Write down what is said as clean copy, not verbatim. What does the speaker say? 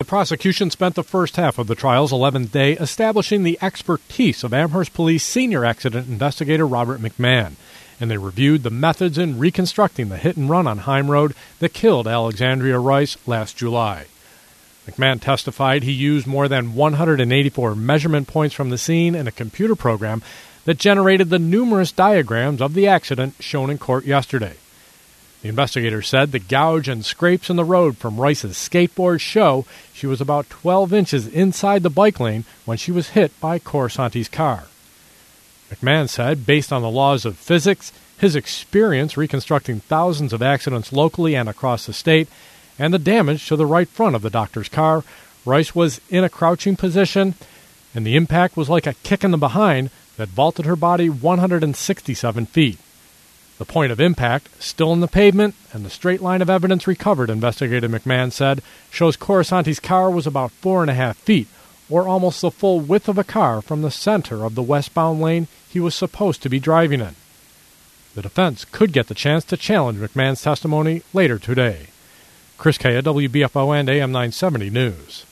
prosecution spent the first half of the trial's 11th day establishing the expertise of Amherst Police senior accident investigator Robert McMahon, and they reviewed the methods in reconstructing the hit-and-run on Heim Road that killed Alexandria Rice last July. McMahon testified he used more than 184 measurement points from the scene in a computer program that generated the numerous diagrams of the accident shown in court yesterday. The investigator said the gouge and scrapes in the road from Rice's skateboard show she was about 12 inches inside the bike lane when she was hit by Corasante's car. McMahon said, based on the laws of physics, his experience reconstructing thousands of accidents locally and across the state, and the damage to the right front of the doctor's car, Rice was in a crouching position, and the impact was like a kick in the behind that vaulted her body 167 feet. The point of impact, still in the pavement, and the straight line of evidence recovered, Investigator McMahon said, shows Corasante's car was about 4.5 feet, or almost the full width of a car from the center of the westbound lane he was supposed to be driving in. The defense could get the chance to challenge McMahon's testimony later today. Chris Kaya, WBFO and AM 970 News.